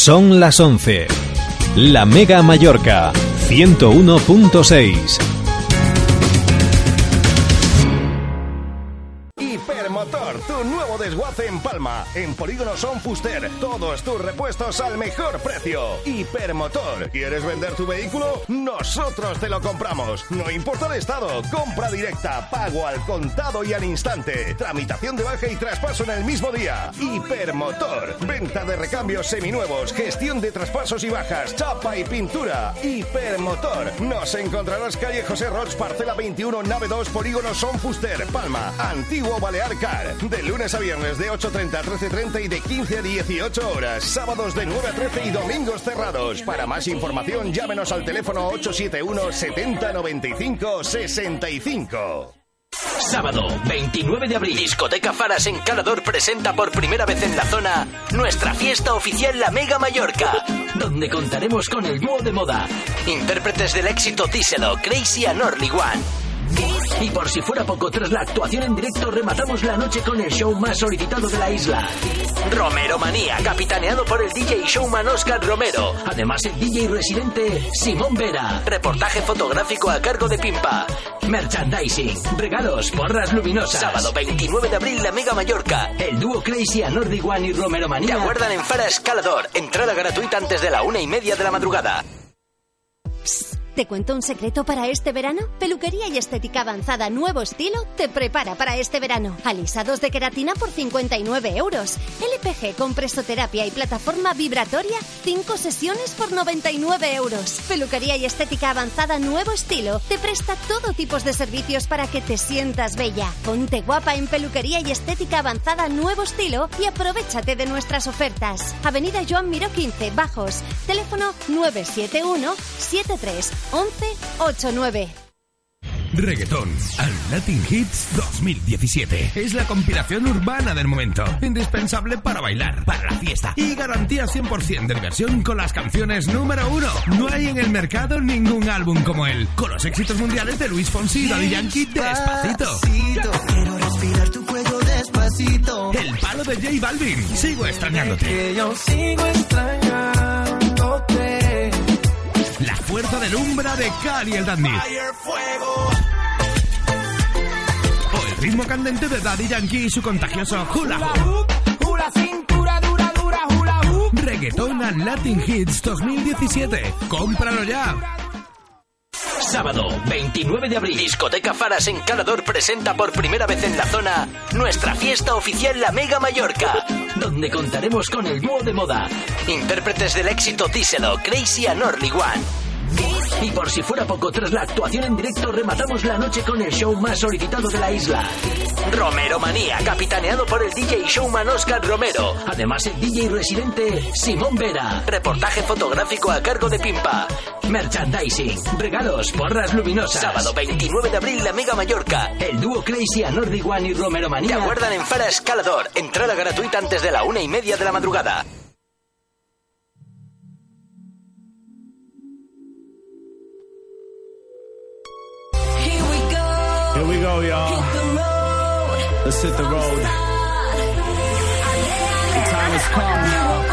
Son las 11. La Mega Mallorca, 101.6. Hipermotor, tu nuevo desguace en Palma. En Polígono Son Fuster, todos tus repuestos al mejor precio. Hipermotor, ¿quieres vender tu vehículo? Nosotros te lo compramos. No importa el estado, compra directa, pago al contado y al instante. Tramitación de baja y traspaso en el mismo día. Hipermotor, venta de recambios seminuevos, gestión de traspasos y bajas, chapa y pintura. Hipermotor, nos encontrarás calle José Roig, parcela 21, nave 2, Polígono Son Fuster, Palma, Antiguo Balear Car. De lunes a viernes de 8:30 a 13:30 y de 15 a 18 horas. Sábados de 9 a 13 y domingos cerrados. Para más información, llámenos al teléfono 871 70 95 65. Sábado 29 de abril, Discoteca Faras en Calador presenta por primera vez en la zona nuestra fiesta oficial La Mega Mallorca, donde contaremos con el dúo de moda, intérpretes del éxito Díselo, Crazy and Orly One. Y por si fuera poco, tras la actuación en directo, rematamos la noche con el show más solicitado de la isla, Romero Manía, capitaneado por el DJ showman Óscar Romero. Además, el DJ residente Simón Vera. Reportaje fotográfico a cargo de Pimpa. Merchandising, regalos, porras luminosas. Sábado 29 de abril, La Mega Mallorca. El dúo Crazy and Orly One y Romero Manía te aguardan en Faras Calador. Entrada gratuita antes de la 1:30 de la madrugada. ¿Te cuento un secreto para este verano? Peluquería y estética avanzada Nuevo Estilo te prepara para este verano. Alisados de queratina por 59 euros. LPG con presoterapia y plataforma vibratoria, 5 sesiones por 99 euros. Peluquería y estética avanzada Nuevo Estilo te presta todo tipo de servicios para que te sientas bella. Ponte guapa en Peluquería y estética avanzada Nuevo Estilo y aprovéchate de nuestras ofertas. Avenida Joan Miró 15, Bajos. Teléfono 971 73 1189. Reggaetón al Latin Hits 2017. Es la compilación urbana del momento. Indispensable para bailar, para la fiesta. Y garantía 100% de diversión con las canciones número 1. No hay en el mercado ningún álbum como él. Con los éxitos mundiales de Luis Fonsi y Daddy Yankee, Despacito. Quiero respirar tu cuello despacito. El palo de J Balvin. Sigo extrañándote. Que yo sigo extrañándote. La fuerza del Umbra de Cali el Dandy. O el ritmo candente de Daddy Yankee y su contagioso Hula Hoop. Hula cintura dura, dura, hula hoop. Reggaetón al Latin Hits 2017. ¡Cómpralo ya! Sábado 29 de abril, Discoteca Faras en Calador presenta por primera vez en la zona nuestra fiesta oficial La Mega Mallorca, donde contaremos con el dúo de moda, intérpretes del éxito Díselo, Crazy and Orly One. Y por si fuera poco, tras la actuación en directo, rematamos la noche con el show más solicitado de la isla, Romero Manía, capitaneado por el DJ showman Óscar Romero. Además, el DJ residente Simón Vera. Reportaje fotográfico a cargo de Pimpa. Merchandising, regalos, porras luminosas. Sábado 29 de abril, La Mega Mallorca. El dúo Crazy and Orly One y Romero Manía te aguardan en Faras Calador. Entrada gratuita antes de la 1:30 de la madrugada. Here we go, y'all. Let's hit the road. The time has come,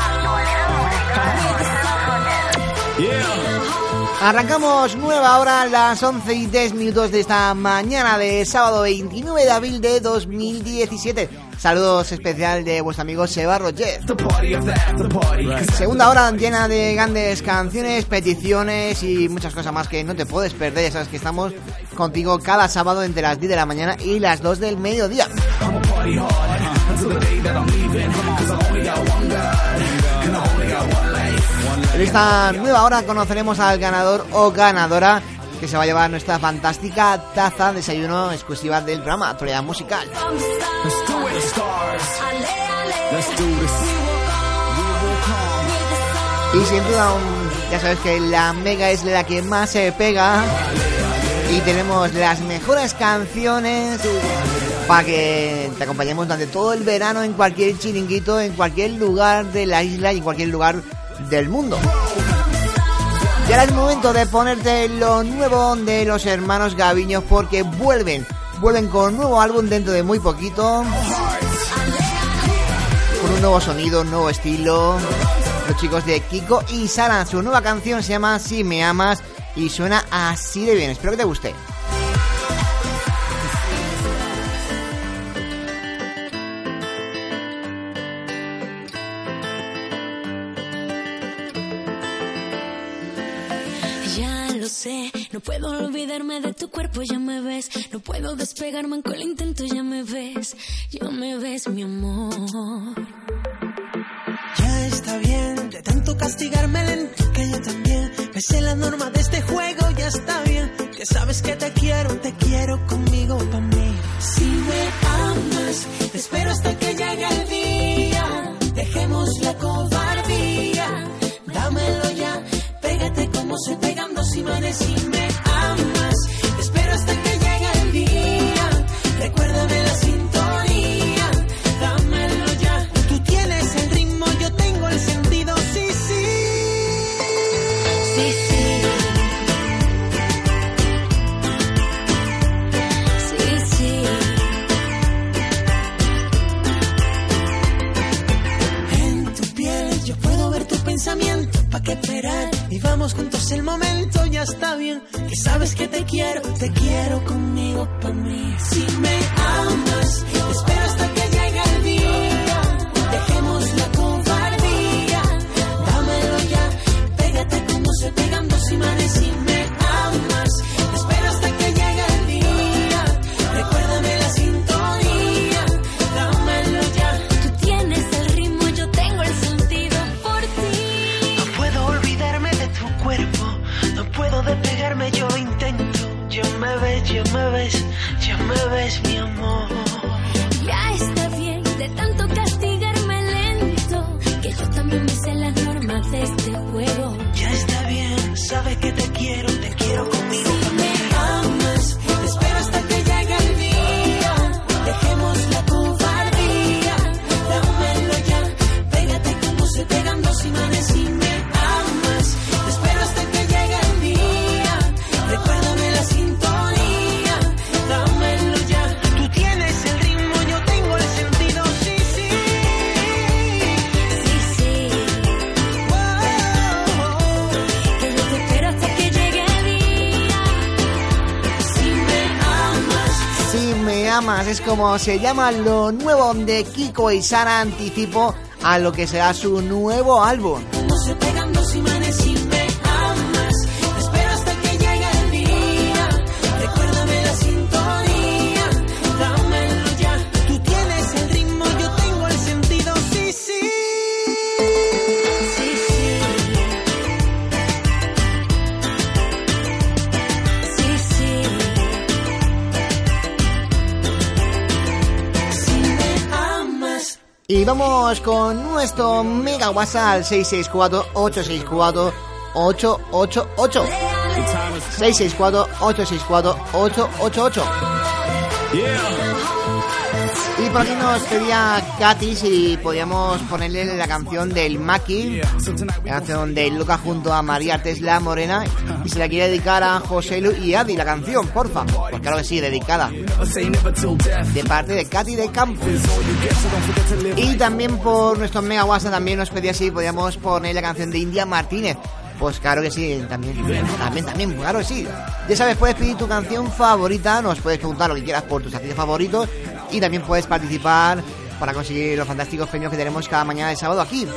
y'all. Yeah. Arrancamos nueva hora, las 11:10 de esta mañana de sábado 29 de abril de 2017. Saludos especial de vuestro amigo Seba Roger. Segunda hora llena de grandes canciones, peticiones y muchas cosas más que no te puedes perder. Ya sabes que estamos contigo cada sábado entre las 10 de la mañana y las 2 del mediodía. En esta nueva hora conoceremos al ganador o ganadora que se va a llevar nuestra fantástica taza de desayuno exclusiva del programa Actualidad Musical. Y sin duda, ya sabes que la Mega es la que más se pega y tenemos las mejores canciones para que te acompañemos durante todo el verano en cualquier chiringuito, en cualquier lugar de la isla y en cualquier lugar del mundo. Y ahora es momento de ponerte lo nuevo de los hermanos Gaviño, porque vuelven con un nuevo álbum dentro de muy poquito, con un nuevo sonido, un nuevo estilo, los chicos de Kiko y Sara. Su nueva canción se llama Si me amas y suena así de bien. Espero que te guste. No puedo olvidarme de tu cuerpo, ya me ves. No puedo despegarme aunque lo intento, ya me ves. Ya me ves, mi amor. Ya está bien, de tanto castigarme lento, que yo también me sé la norma de este juego, ya está bien. Que sabes que te quiero conmigo pa' mí. Si me amas, te espero hasta que llegue el día. Dejemos la cobardía, dámelo ya. Pégate como se pegan dos imanes. Si me amas, te espero hasta que llegue el día. Recuérdame la sintonía, dámelo ya. Tú tienes el ritmo, yo tengo el sentido. Sí, sí. Sí, sí. Sí, sí. En tu piel yo puedo ver tu pensamiento. ¿Pa' qué esperar? Vivamos juntos el momento, ya está bien. Que sabes que te quiero conmigo pa' mí. Si me amas, te espero hasta que llegue el día. Dejemos la cobardía, dámelo ya. Pégate como se pegan dos imanes. Si me amas, te espero hasta que llegue el día. Recuérdame la sintonía, dámelo ya. Tú tienes el ritmo, yo tengo el sentido por ti. No puedo olvidarme de tu cuerpo, no puedo despegarme, yo intento. Ya me ves, mi amor. Ya está bien, de tanto castigarme lento, que yo también me sé las normas de este juego. Ya está bien, sabes que te quiero conmigo. Si me amas, te espero hasta que llegue el día. Dejemos la cobardía, dámelo ya. Pégate como se pegan dos imanes. Si me amas, te espero hasta que llegue el día. Recuérdame la sintonía, dámelo ya. Tú tienes el ritmo, yo tengo el sentido. Sí, sí. Sí, sí. Que yo te espero hasta que llegue el día. Si me amas. Si me amas es como se llama lo nuevo de Kiko y Sara, anticipo a lo que será su nuevo álbum. Como se pegan dos imanes. Si me amas, te espero hasta que llegue el día. Recuérdame la sintonía, dámelo ya. Tú tienes el ritmo, yo tengo el sentido. Sí, sí. Sí, sí. Sí, sí. Si me amas. Y vamos con nuestro mega WhatsApp al 664-864-888. 664-864-888. Y por aquí nos pedía Katy si podíamos ponerle la canción del Maki, la canción de Loca junto a María Tesla Morena, y se la quiere dedicar a José Lu y Adi, la canción, porfa. Pues claro que sí, dedicada. De parte de Katy de Campos. Y también por nuestro mega WhatsApp también nos pedía si podíamos poner la canción de India Martínez. Pues claro que sí, también, claro que sí. Ya sabes, puedes pedir tu canción favorita, nos puedes preguntar lo que quieras por tus artistas favoritos y también puedes participar para conseguir los fantásticos premios que tenemos cada mañana de sábado aquí.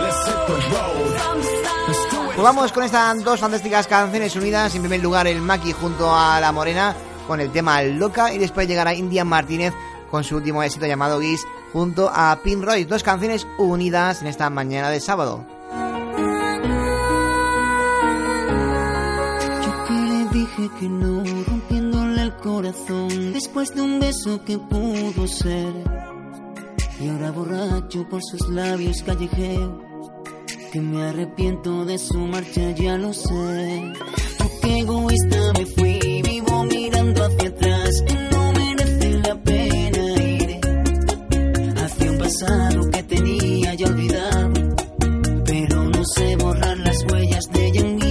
Pues vamos con estas dos fantásticas canciones unidas. En primer lugar el Maki junto a La Morena con el tema Loca, y después llegará India Martínez con su último éxito llamado Guis junto a Pin Royce. Dos canciones unidas en esta mañana de sábado. Dije que no, rompiéndole el corazón después de un beso que pudo ser. Y ahora borracho por sus labios callejeo, que me arrepiento de su marcha, ya lo sé. Porque egoísta me fui, vivo mirando hacia atrás, que no merece la pena ir hacia un pasado que tenía ya olvidado, pero no sé borrar las huellas de ella en mí.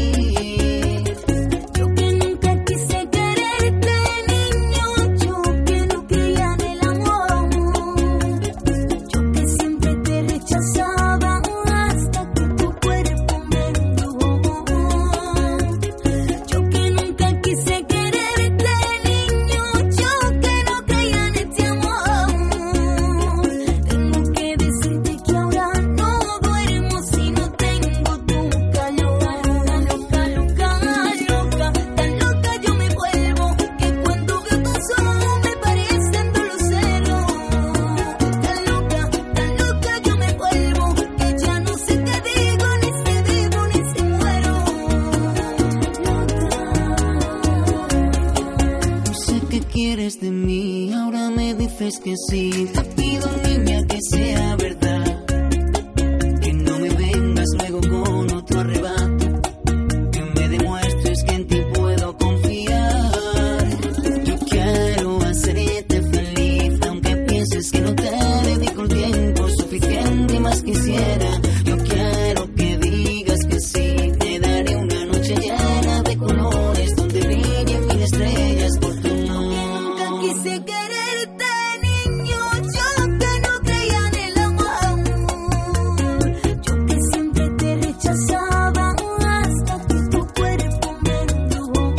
quiera. Yo quiero que digas que sí. Te daré una noche llena de colores donde brillen mil estrellas por tu amor. Nunca quise quererte, niño, yo que no creía en el amor. Yo que siempre te rechazaba hasta que tu cuerpo me entró.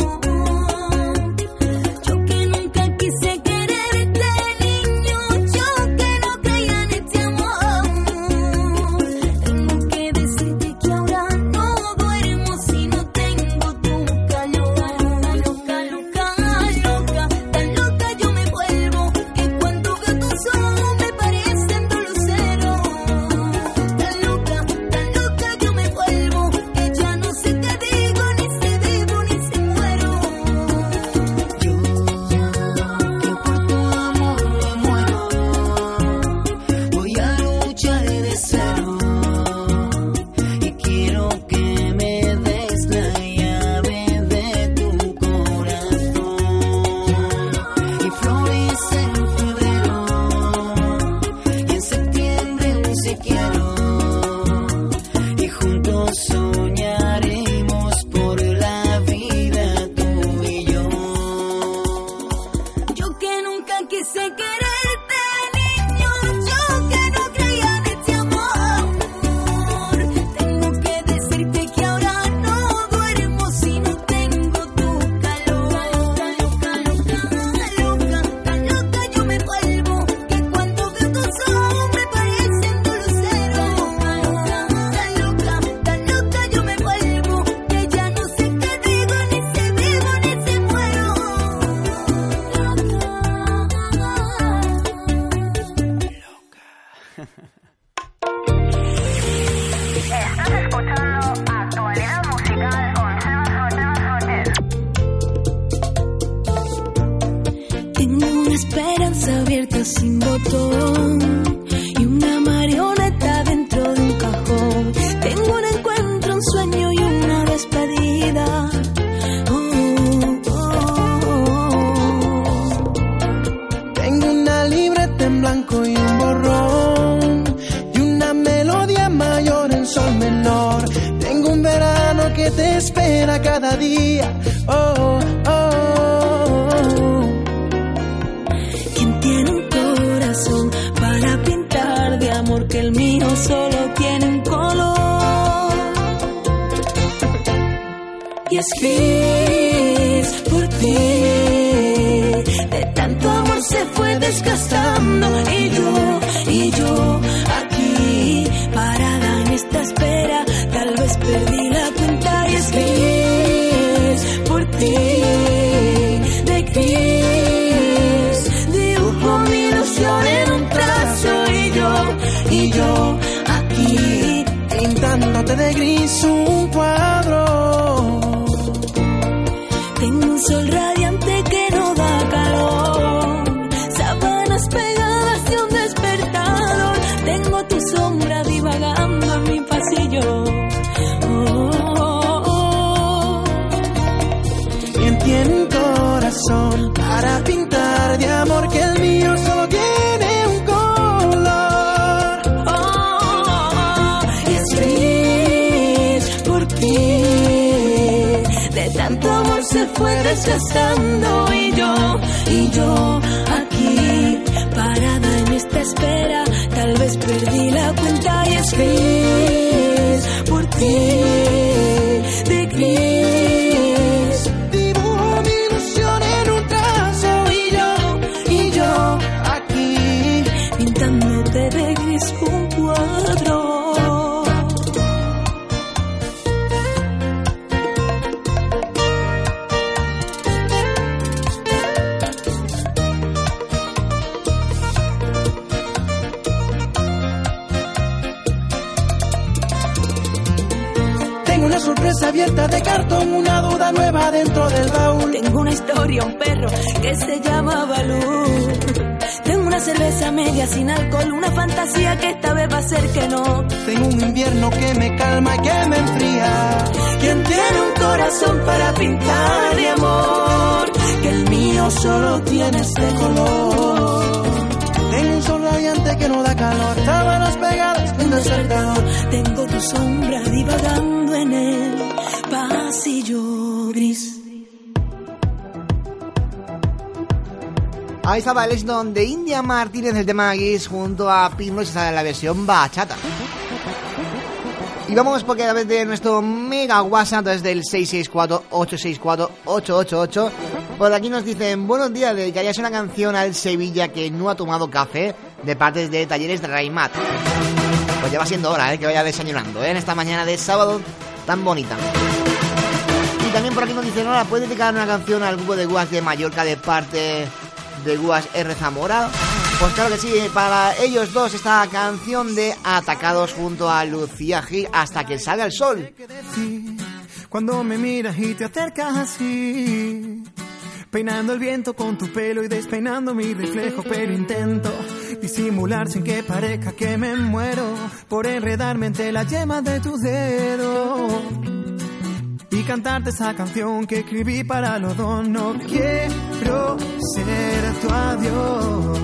Yo que nunca quise quererte, niño, yo que no creía en este amor. Tengo que decirte que ahora no duermo si no tengo tu calor. Loca, loca, loca, tan loca yo me vuelvo que cuando veo tus ojos me parecen de lucero. Tan loca yo me vuelvo que ya no sé qué digo, ni si vivo ni si muero. Yo que por tu amor me muero. Voy a luchar de cero y quiero que me des la llave de tu corazón y florece en febrero y en septiembre un se quiero y juntos soñaremos por la vida tú y yo. Yo que nunca quise quererte, niño, yo que no creía en este amor. Tengo que decirte que ahora no duermo si no tengo tu calor. Loca, loca, tan loca yo me vuelvo que cuando veo tus ojos me parecen de lucero. Tan loca yo me vuelvo que ya no sé qué digo, ni si vivo ni si muero. Estás escuchando Actualidad Musical con Sebas Fortes. Tengo una esperanza abierta sin botón y una marioneta dentro de un cajón. Tengo un encuentro, un sueño y una despedida. Tengo una libreta en blanco y un borrón y una melodía mayor en sol menor. Tengo un verano que te espera cada día. Oh, oh, oh. ¿Quién tiene un corazón para pintar de amor que el mío solo tiene un color? Y es gris por ti. De tanto amor se fue desgastando y yo aquí parada en esta espera, tal vez perdí la cuenta. Y es gris por ti, de gris dibujo mi ilusión en un trazo y yo aquí Pintándote de gris un cuadro. tengo un sol radiante que no da calor, sábanas pegadas y un despertador. Tengo tu sombra divagando en mi pasillo. ¿Quién tiene un corazón para pintar de amor que el mío solo tiene un color? Y es gris por ti. De tanto amor se fue desgastando y yo aquí parada en esta espera, tal vez perdí la cuenta. Y es gris por ti, de gris Dibujo mi ilusión en un trazo y yo aquí pintándote de gris un cuadro. Tengo una sorpresa abierta de cartón, una duda nueva dentro del baúl. Tengo una historia, un perro que se llama Balú. Tengo una cerveza media sin alcohol, una fantasía que esta vez va a ser que no. Tengo un invierno que me calma y que me enfría. ¿Quién tiene un corazón para pintar de amor? Que el mío solo tiene este color. Tengo un sol radiante noche que no da calor, sábanas pegadas en el despertador. Tengo tu sombra divagando en el pasillo gris. Ahí estaba el Snow de India Martínez, el tema Guis, junto a Pino, y sale la versión bachata. Y vamos porque a través de nuestro mega WhatsApp desde el 664-864-888. Por aquí nos dicen: buenos días, dedicarías una canción al Sevilla que no ha tomado café, de parte de Talleres de Raimat. Pues ya va siendo hora, que vaya desayunando, en esta mañana de sábado tan bonita. Y también por aquí nos dicen: hola, ¿puedes dedicar una canción al grupo de Guas de Mallorca de parte de Guas R. Zamora? Pues claro que sí, para ellos dos esta canción de Atacados junto a Lucía Gil, Hasta que salga el sol. Cuando me miras y te acercas así, peinando el viento con tu pelo y despeinando mi reflejo, pero intento disimular sin que parezca que me muero por enredarme entre las yemas de tus dedos y cantarte esa canción que escribí para los dos. No quiero ser tu adiós,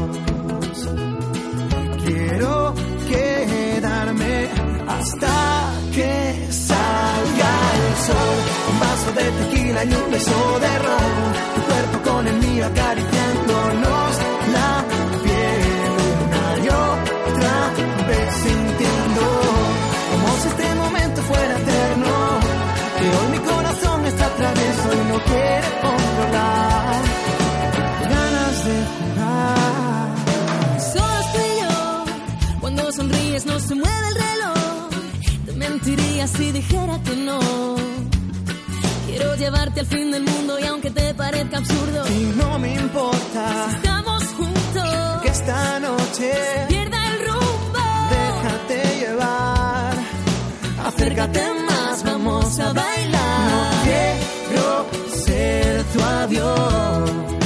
quiero quedarme hasta que salga el sol. Un vaso de tequila y un beso de ron, tu cuerpo con el mío acariciándonos la piel una y otra vez, sintiendo como si este momento fuera eterno, que hoy mi corazón está travieso y no quiere controlar. Ganas de jugar. Solo estoy yo, cuando sonríes no se mueve el reloj. Te mentiría si dijera que no. Quiero llevarte al fin del mundo y aunque te parezca absurdo, y no me importa si estamos juntos, que esta noche se pierda el rumbo. Déjate llevar, acércate más, vamos a bailar. No quiero ser tu adiós,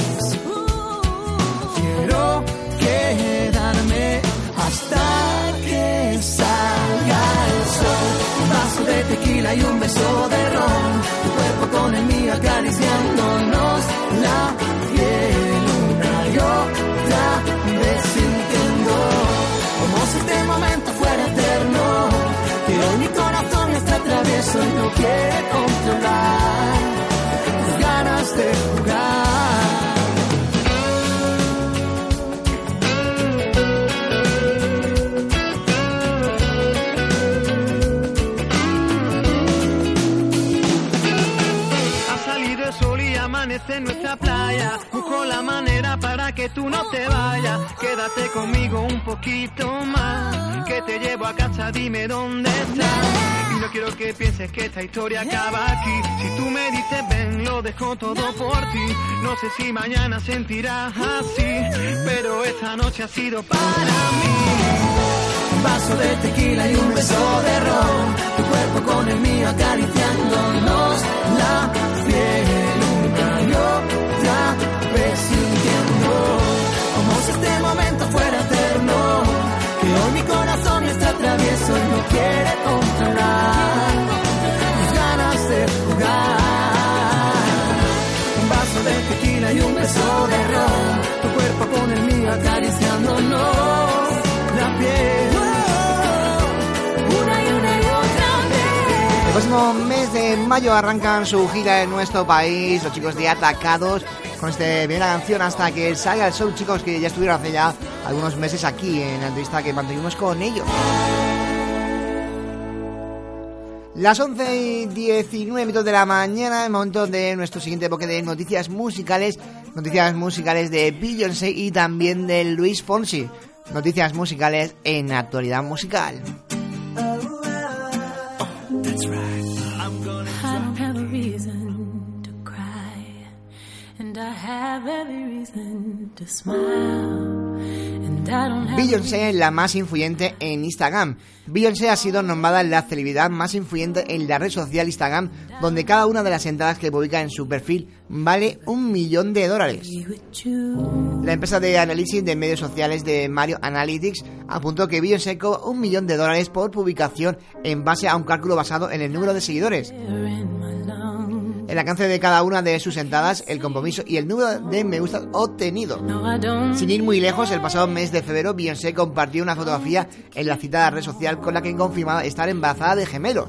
quiero quedarme hasta que salga el sol. Un vaso de tequila y un beso de ron, tu cuerpo con el mío acariciándonos la piel una y otra vez, sintiendo como si este momento fuera eterno, que hoy mi corazón está travieso y no quiere controlar. Las ganas de jugar. En nuestra playa, busco la manera para que tú no te vayas. Quédate conmigo un poquito más, que te llevo a casa, dime dónde estás. Y no quiero que pienses que esta historia acaba aquí. Si tú me dices ven, lo dejo todo por ti. No sé si mañana sentirás así, pero esta noche ha sido para mí. Un vaso de tequila y un beso de ron, tu cuerpo con el mío acariciándonos la piel una y otra vez, sintiendo como si este momento fuera eterno, que hoy mi corazón está travieso y no quiere controlar. Mis ganas de jugar. Un vaso de tequila y un beso de ron, tu cuerpo con el mío acariciándonos la piel. El próximo mes de mayo arrancan su gira en nuestro país los chicos de Atacados con esta primera canción Hasta que salga el sol, chicos que ya estuvieron hace ya algunos meses aquí en la entrevista que mantuvimos con ellos. Las 11:19 de la mañana, el momento de nuestro siguiente bloque de noticias musicales de Beyoncé y también de Luis Fonsi. Noticias musicales en actualidad musical. Beyoncé, la más influyente en Instagram. Beyoncé ha sido nombrada la celebridad más influyente en la red social Instagram, donde cada una de las entradas que publica en su perfil vale $1 millón. La empresa de análisis de medios sociales de Mario Analytics apuntó que Beyoncé cobra $1 millón por publicación en base a un cálculo basado en el número de seguidores. el alcance de cada una de sus entradas, el compromiso y el número de me gusta obtenido. Sin ir muy lejos, el pasado mes de febrero Beyoncé compartió una fotografía en la citada red social con la que confirmaba estar embarazada de gemelos.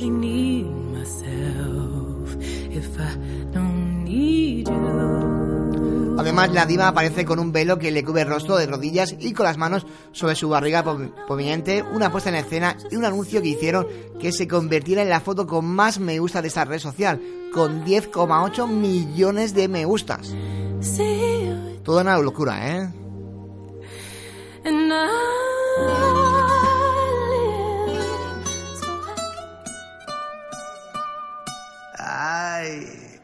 Además, la diva aparece con un velo que le cubre el rostro de rodillas y con las manos sobre su barriga prominente, una puesta en escena y un anuncio que hicieron que se convirtiera en la foto con más me gusta de esta red social, con 10,8 millones de me gustas. Toda una locura, ¿eh? Ay.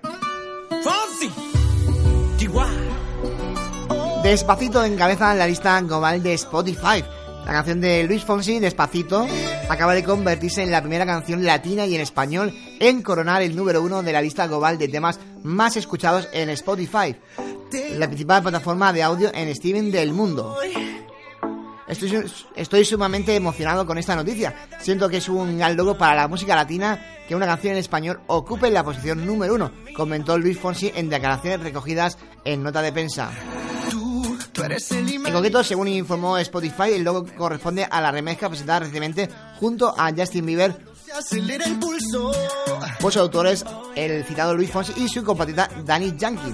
Despacito encabeza la lista global de Spotify. La canción de Luis Fonsi, Despacito, acaba de convertirse en la primera canción latina y en español en coronar el número 1 de la lista global de temas más escuchados en Spotify, la principal plataforma de audio en streaming del mundo. Estoy sumamente emocionado con esta noticia. Siento que es un gran logro para la música latina que una canción en español ocupe la posición número 1, comentó Luis Fonsi en declaraciones recogidas en nota de prensa. En concreto, según informó Spotify, el logo corresponde a la remezcla presentada recientemente junto a Justin Bieber por sus autores, el citado Luis Fonsi y su compatriota Daddy Yankee.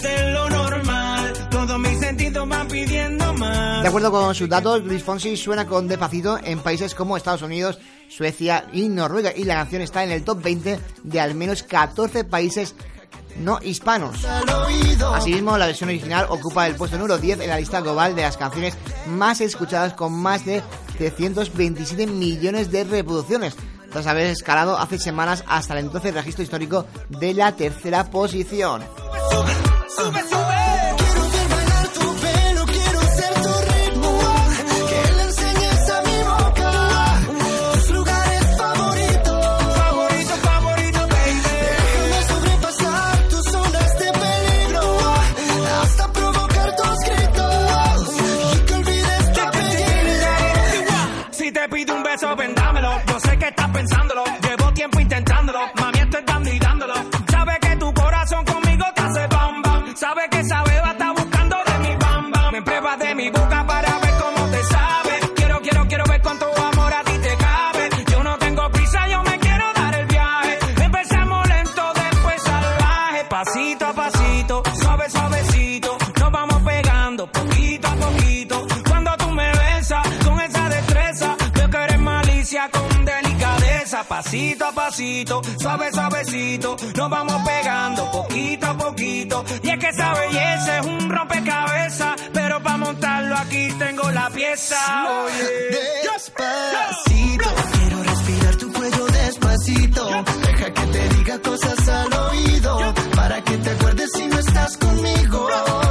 De acuerdo con sus datos, Luis Fonsi suena con Despacito en países como Estados Unidos, Suecia y Noruega, y la canción está en el top 20 de al menos 14 países no hispanos. Asimismo, la versión original ocupa el puesto número 10 en la lista global de las canciones más escuchadas, con más de 327 millones de reproducciones, tras haber escalado hace semanas hasta el entonces registro histórico de la tercera posición. Sube, sube. Quiero ver bailar tu pelo, quiero ser tu ritmo, que le enseñes a mi boca tus lugares favoritos, baby. Déjame sobrepasar tus zonas de peligro, hasta provocar tus gritos y que olvides tu apellido. Si te pido un beso, ven dámelo. Yo sé que estás pensándolo, llevo tiempo intentándolo. Mami, estoy dando y dándolo. Sabes que tu corazón conmigo te hace bam bam. Sabes que esa beba está buscando de mi bam bam. Me pruebas de mi boca para ver cómo te sabe. Quiero ver cuánto amor a ti te cabe. Yo no tengo prisa, yo me quiero dar el viaje. Empezamos lento, después salvaje. Pasito a pasito, suave, suavecito. Nos vamos pegando poquito a poquito. Cuando tú me besas con esa destreza, veo que eres malicia con delicadeza. Pasito a pasito, suave, suavecito. Nos vamos pegando poquito a poquito. Y es que esa belleza es un rompecabezas, pero para montarlo aquí tengo la pieza. Oye, Despacito, quiero respirar tu cuello despacito. Deja que te diga cosas al oído, para que te acuerdes si no estás conmigo.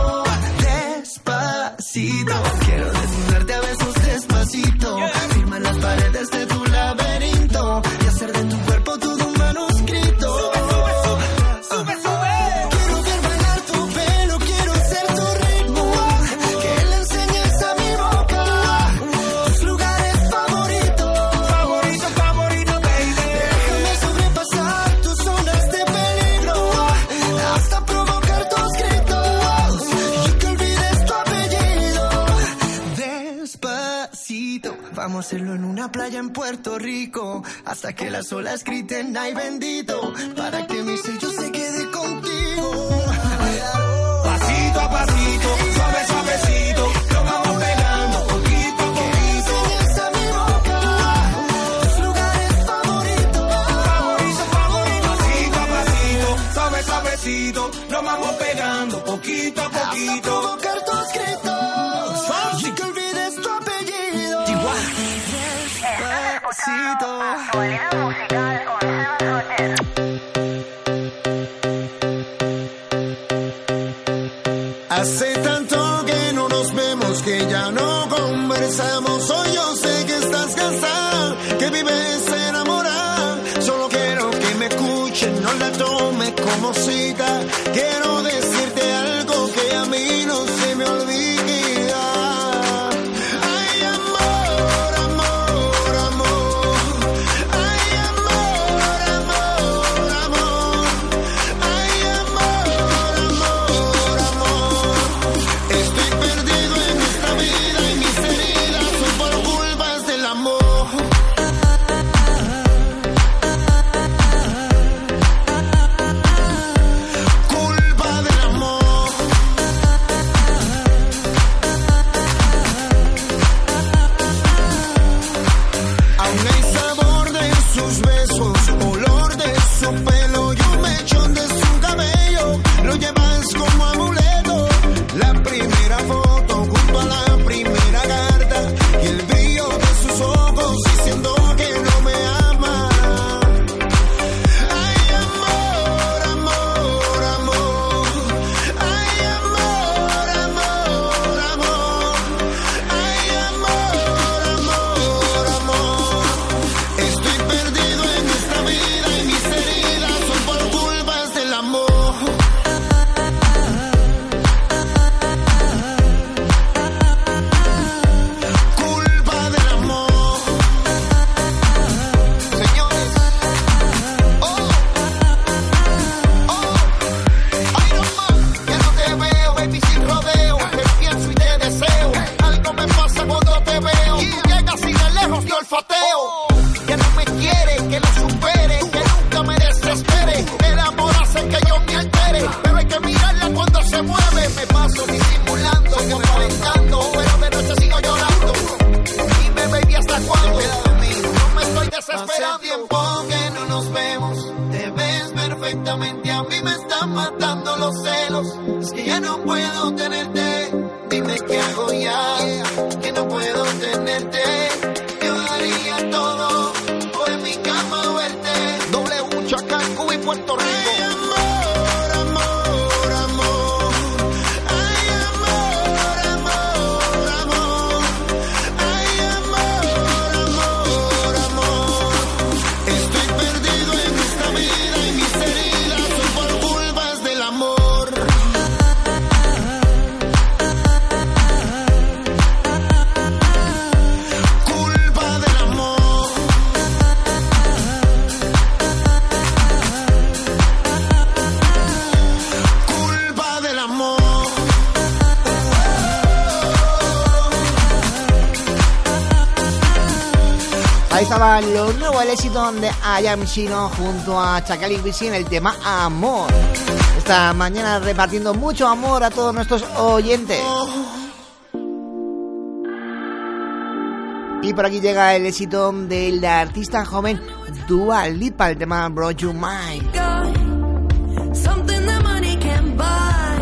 Despacito, quiero desnudarte a besos despacito. Firma en las paredes de tu laberinto y hacer de tu cuerpo todo un manuscrito. Sube, sube. Quiero ver bailar tu pelo, quiero ser tu ritmo, que le enseñes a mi boca tus lugares favoritos, baby. Déjame sobrepasar tus zonas de peligro, hasta provocar tus gritos y que olvides tu apellido. Despacito, vamos a hacerlo en una playa en Puerto Rico, hasta que las olas griten ay bendito, para que mi sello se quede contigo. pasito a pasito, suave, suavecito. Nos vamos pegando poquito a poquito. Enseñas a mi boca tus lugares favoritos. Pasito a pasito, suave, suavecito. Nos vamos pegando poquito a poquito. Hasta provocar tus gritos y que olvides tu apellido. Despacito. Actualidad musical con Sebas Roger. Hace tanto que no nos vemos, que ya no conversamos. Hoy yo sé que estás cansada, que vives enamorada. Solo quiero que me escuchen, no la tome como cita. Quiero decirte algo que a mí no se me olvida. Ay, amor, amor, amor. Ay, amor, amor, amor. Ay, amor. Ahí estaba lo nuevo, el éxito de I Am Shino junto a Chacal y Wisin, el tema Amor. Esta mañana repartiendo mucho amor a todos nuestros oyentes. Y por aquí llega el éxito de la artista joven Dua Lipa, el tema Brought You Mine. Something that money can buy.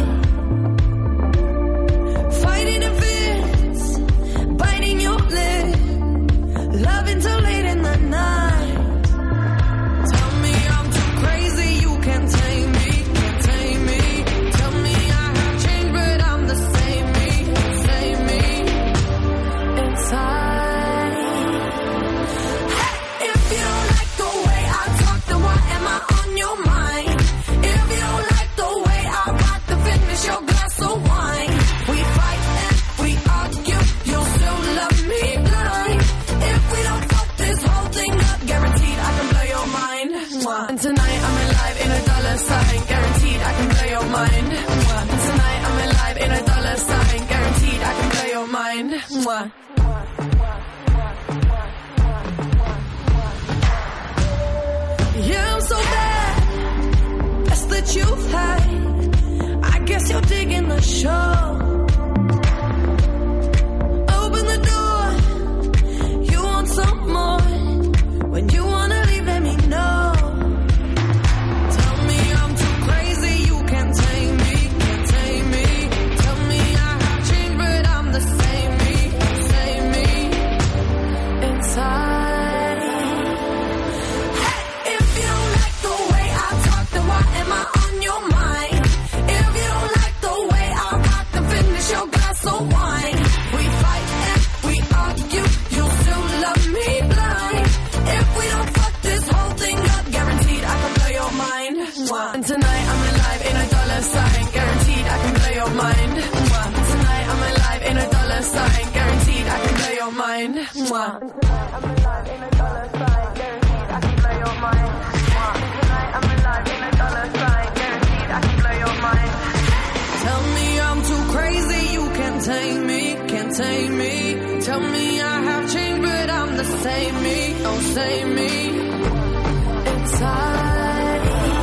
Fighting in fears, biting your lip, loving till late in the night. Tell me I'm too crazy, you can't tame me, can't tame me. Tell me I have changed, but I'm the same me inside. Hey, if you don't like the way I talk, then why am I on your mind? If you don't like the way I rock, then finish your glass of wine. We fight and we argue, you'll still love me blind. If we don't fuck this whole thing up, guaranteed I can blow your mind. And tonight I'm alive in a dollar sign, guaranteed I can blow your mind. And tonight I'm alive in a dollar sign, guaranteed I can blow your mind. Yeah, I'm so bad, that's the truth, hey. I guess you're digging the show. Open the door, you want some more. When you wanna leave, let me know. Tell me I'm too crazy, you can't tame me, can't tame me. Tell me I have changed, but I'm the same me inside. Hey, if you don't like the way I talk, then why am I on your mind? If you don't like the way I rock, then finish your glass of wine. We fight and we argue, you'll still love me blind. If we don't fuck this whole thing up, guaranteed I can blow your mind. And tonight I'm alive in a dollar sign, guaranteed I can blow your mind. Tonight I'm alive in a dollar sign, guaranteed I can blow your mind. Tonight I'm alive in a dollar sign, guaranteed I can blow your mind. Tonight I'm alive in a dollar sign, guaranteed I can blow your mind. Tell me I'm too crazy, you can't tame me, can't tame me. Tell me I have changed, but I'm the same save me, oh save me inside.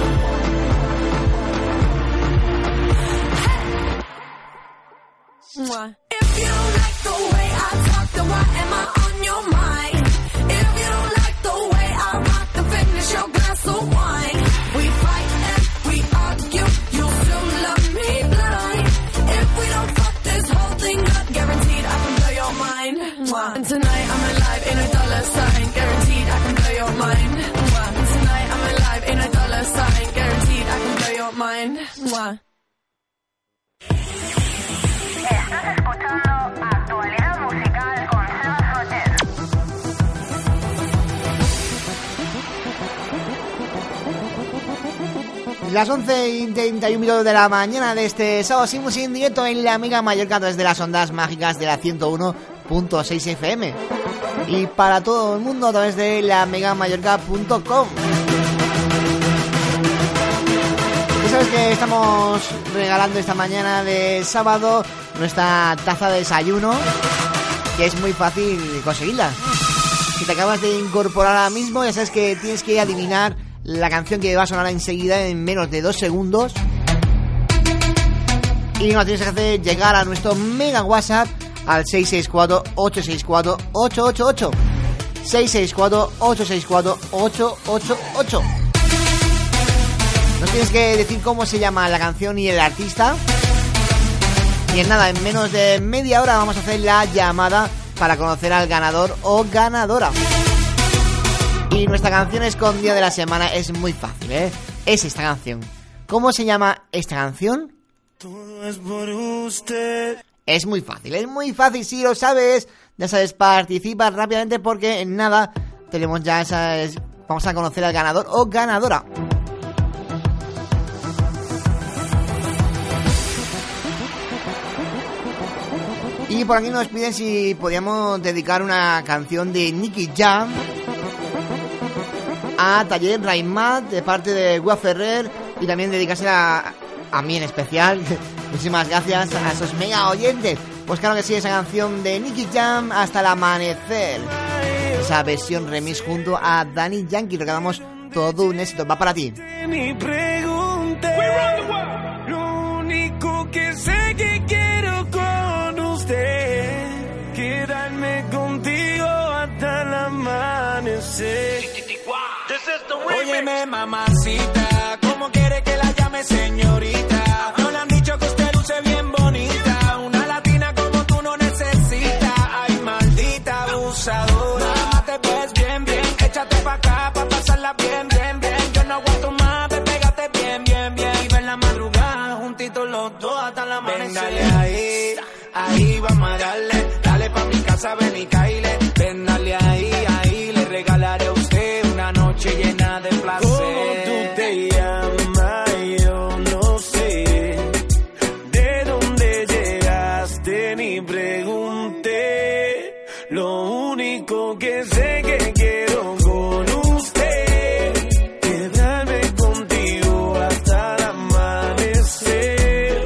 Hey. If you don't like the way I talk, then why am I on your mind? If you don't like the way I rock, then finish your glass of wine. We fight and we argue, you still love me blind. If we don't fuck this whole thing up, guaranteed I can blow your mind. And tonight I'm alive in a dollar sign, guaranteed I can blow your mind. And tonight I'm alive in a dollar sign, guaranteed I can blow your mind. Estás escuchando Actualidad Musical con Sebas Roger. Las 11:31 de la mañana de este sábado seguimos en directo en la Mega Mallorca desde las ondas mágicas de la 101.6 FM y para todo el mundo a través de la megamallorca.com. Ya sabes que estamos regalando esta mañana de sábado nuestra taza de desayuno, que es muy fácil conseguirla. Si te acabas de incorporar ahora mismo, ya sabes que tienes que adivinar la canción que va a sonar enseguida en menos de 2 segundos. Y nos tienes que hacer llegar a nuestro mega WhatsApp al 664-864-888. 664-864-888. Nos tienes que decir cómo se llama la canción y el artista. Y en nada, en menos de media hora vamos a hacer la llamada para conocer al ganador o ganadora. Y nuestra canción escondida de la semana es muy fácil, ¿eh? Es esta canción. ¿Cómo se llama esta canción? Todo es por usted. Es muy fácil, si lo sabes. Ya sabes, participa rápidamente porque en nada tenemos ya esas... Vamos a conocer al ganador o ganadora. Y por aquí nos piden si podíamos dedicar una canción de Nicky Jam a Taller Raimat de parte de Gua Ferrer y también dedicársela a mí en especial. Muchísimas gracias a esos mega oyentes. Pues claro que sí, esa canción de Nicky Jam, Hasta el Amanecer, esa versión remix junto a Daddy Yankee. Recordamos todo un éxito, va para ti. Ni pregunté, lo único que sé que quiero con usted, quedarme contigo hasta el amanecer. Óyeme, mamacita, ¿cómo quiere que la llame señorita? No le han dicho que usted luce bien bonita, una latina como tú no necesita. Ay, maldita abusadora, nada más te ves bien, bien, échate pa' acá pa' pasarla bien, bien, bien. Yo no aguanto más, te pégate bien, bien, bien. Y ver la madrugada juntitos los dos hasta la amanecer. Ven, dale ahí, ahí vamos a darle, dale pa' mi casa, ven y caile. Ven, dale ahí, ahí le regalaré a usted una noche llena de placer. ¿Cómo tú te llamas? Yo no sé. ¿De dónde llegaste? Ni pregunté. Lo único que sé que quiero con usted, quedarme contigo hasta el amanecer.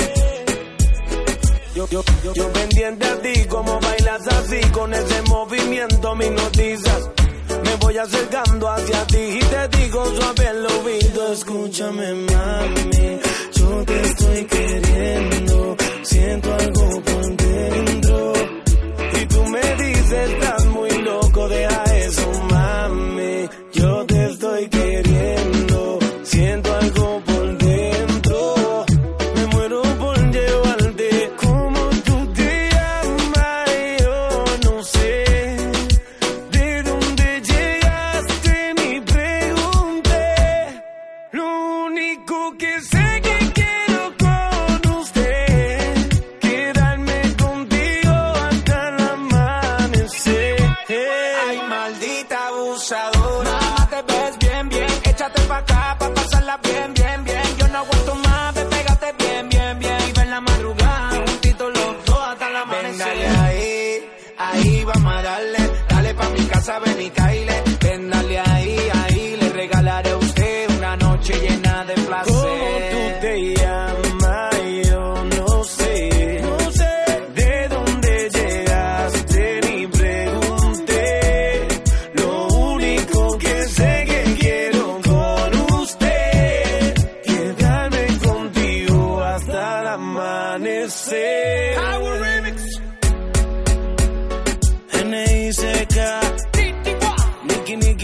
Yo pendiente a ti, como bailas así, con ese movimiento me hipnotizas. Me voy acercando hacia ti y te digo suave al oído, escúchame mami, yo te estoy queriendo, siento algo por dentro. Y tú me dices, estás muy loco, deja eso mami, yo te estoy queriendo, siento algo por dentro. Me muero por llevarte. Como tú te llamas, yo no sé. ¿De dónde llegaste? Ni pregunté. Lo único que sé que quiero con usted, quedarme contigo hasta el amanecer. Ay, maldita abusadora, nada más te ves bien, bien, échate pa' acá pa' pasarla bien, bien, bien. Yo no aguanto más, ve, pégate bien, bien, bien. Y ver la madrugada juntitos los dos hasta el amanecer. Ven, dale ahí, ahí vamos a darle, dale pa' mi casa, ven y caile. Ven, dale ahí, ahí le regalaré a usted una noche llena de placer. ¿Cómo tú te llamas? Yo no sé. No sé. ¿De dónde llegaste? Ni pregunté. Lo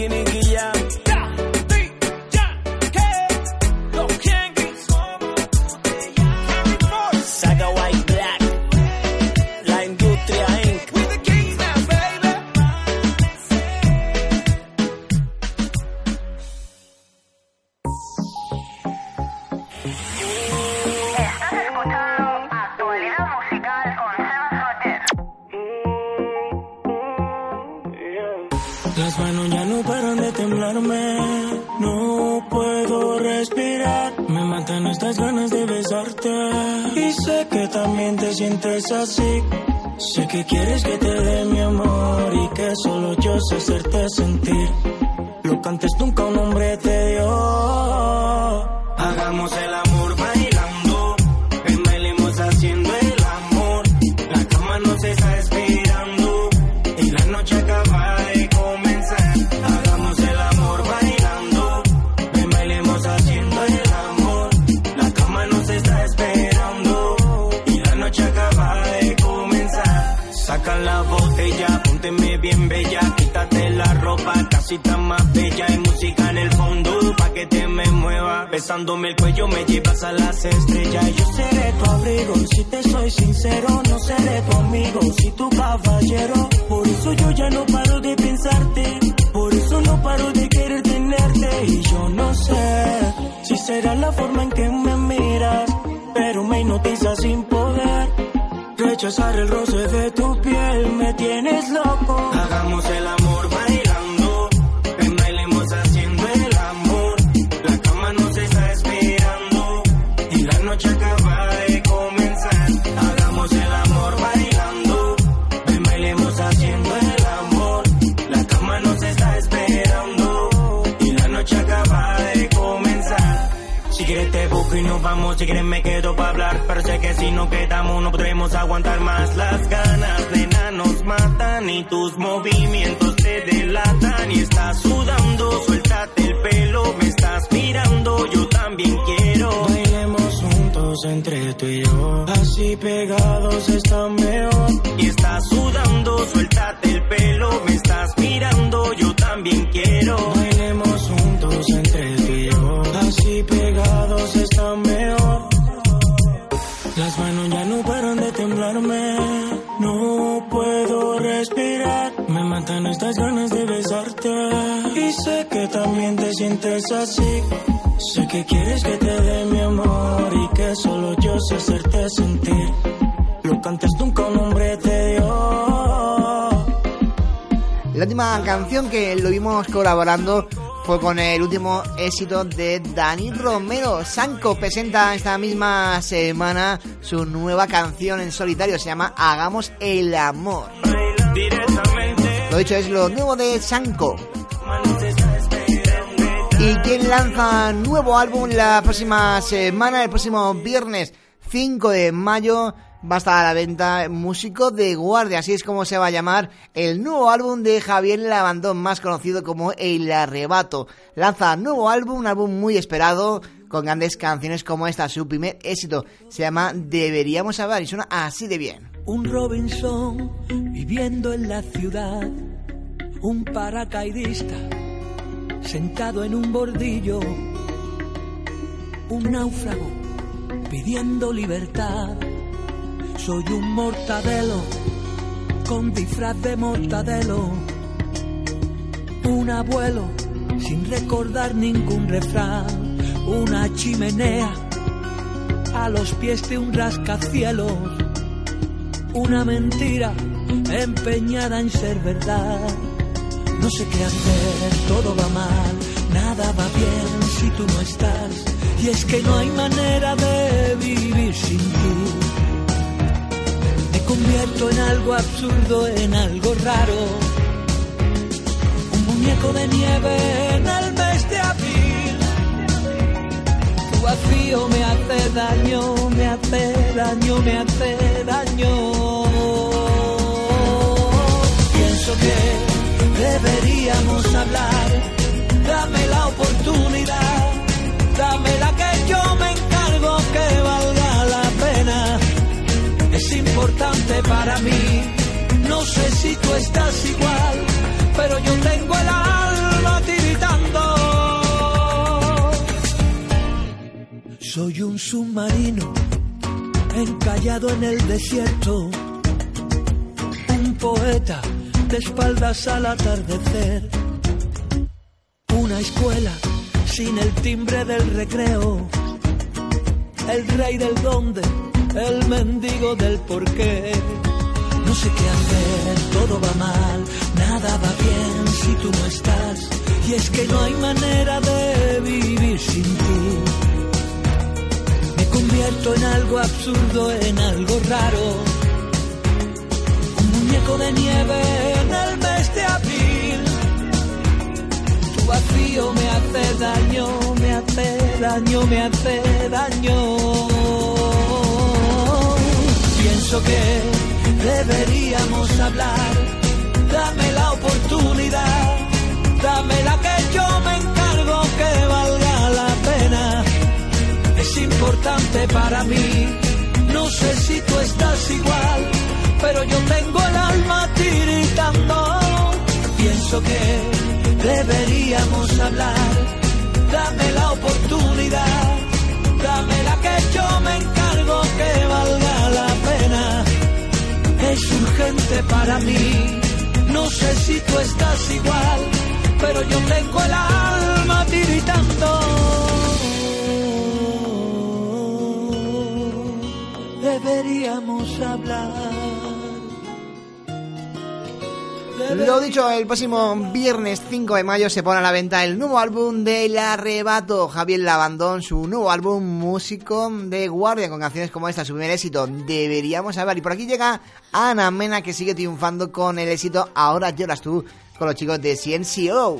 Nicky Jam. Saga White Black, la industria Inc. Estás escuchando Actualidad Musical con Sebas Roger. Las manos ya no paran de temblarme, no puedo respirar, me matan estas ganas de besarte. Y sé que también te sientes así, sé que quieres que te dé mi amor y que solo yo sé hacerte sentir lo que antes nunca un hombre te dio. Hagamos el amor bailando, bailemos haciendo el amor, la cama nos está esperando y la noche acaba de comenzar. Hagamos el amor bailando, bailemos haciendo el amor, la cama nos está esperando y la noche acaba de comenzar. Saca la botella, pónteme bien bella, quítate la ropa, casi tan más bella. Hay música en el fondo pa' que te me mueva, besándome el cuello me llevas a las estrellas. Yo seré tu abrigo, si te soy sincero, no seré tu amigo, si tu caballero. Por eso yo ya no paro de pensarte, por eso no paro de querer tenerte. Y yo no sé si será la forma en que me miras, pero me hipnotiza sin poder rechazar el roce de tu piel, me tienes loco. Hagamos el amor bailando, bailemos haciendo el amor, la cama nos está esperando y la noche acaba de comenzar. Hagamos el amor bailando, bailemos haciendo el amor, la cama nos está esperando y la noche acaba de comenzar. Si quieres te busco y nos vamos, si quieres me quedo para hablar, pero sé que si nos quedamos no podremos aguantar más. Las ganas, nena, nos matan y tus movimientos te delatan. Y estás sudando, suéltate el pelo, me estás mirando, yo también quiero. Bailemos juntos entre tú y yo, así pegados está mejor. Y estás sudando, suéltate el pelo, me estás mirando, yo también quiero. Bailemos juntos entre tú y yo, así pegados está mejor. Las manos ya no paran de temblarme, no puedo respirar, me matan estas ganas de besarte. Y sé que también te sientes así, sé que quieres que te dé mi amor y que solo yo sé hacerte sentir lo que antes nunca un hombre te dio. La última canción que lo vimos colaborando fue con el último éxito de Dani Romero. Sanco presenta esta misma semana su nueva canción en solitario, se llama Hagamos el Amor. Lo dicho, es lo nuevo de Sanco. Y quien lanza nuevo álbum la próxima semana, el próximo viernes 5 de mayo, va a estar a la venta Músico de Guardia, así es como se va a llamar el nuevo álbum de Javier Labandón, más conocido como El Arrebato. Lanza nuevo álbum, un álbum muy esperado, con grandes canciones como esta, su primer éxito, se llama Deberíamos Hablar y suena así de bien. Un Robinson viviendo en la ciudad, un paracaidista sentado en un bordillo, un náufrago pidiendo libertad. Soy un mortadelo con disfraz de mortadelo, un abuelo sin recordar ningún refrán, una chimenea a los pies de un rascacielos, una mentira empeñada en ser verdad. No sé qué hacer, todo va mal, nada va bien si tú no estás, y es que no hay manera de vivir sin ti. Convierto en algo absurdo, en algo raro, un muñeco de nieve en el mes de abril. Tu vacío me hace daño, me hace daño, me hace daño. Pienso que deberíamos hablar, dame la oportunidad, dame la que yo me encargo, que valga la pena. Es importante para mí, no sé si tú estás igual, pero yo tengo el alma Soy un submarino encallado en el desierto, un poeta de espaldas al atardecer, una escuela sin el timbre del recreo, el rey del dónde, el mendigo del porqué. No sé qué hacer, todo va mal, nada va bien si tú no estás. Y es que no hay manera de vivir sin ti. Me convierto en algo absurdo, en algo raro, un muñeco de nieve en el mes de abril. Tu vacío me hace daño, me hace daño, me hace daño. Pienso que deberíamos hablar, dame la oportunidad, dame la que yo me encargo, que valga la pena. Es importante para mí, no sé si tú estás igual, pero yo tengo el alma tiritando. Pienso que deberíamos hablar, dame la oportunidad, dame la que yo me encargo, que valga la pena. Es urgente para mí, no sé si tú estás igual, pero yo tengo el alma tiritando. Deberíamos hablar. Lo dicho, el próximo viernes 5 de mayo se pone a la venta el nuevo álbum del Arrebato. Javier Labandón, su nuevo álbum, Músico de Guardia, con canciones como esta, su primer éxito, Deberíamos hablar. Y por aquí llega Ana Mena, que sigue triunfando con el éxito Ahora lloras tú, con los chicos de CNCO.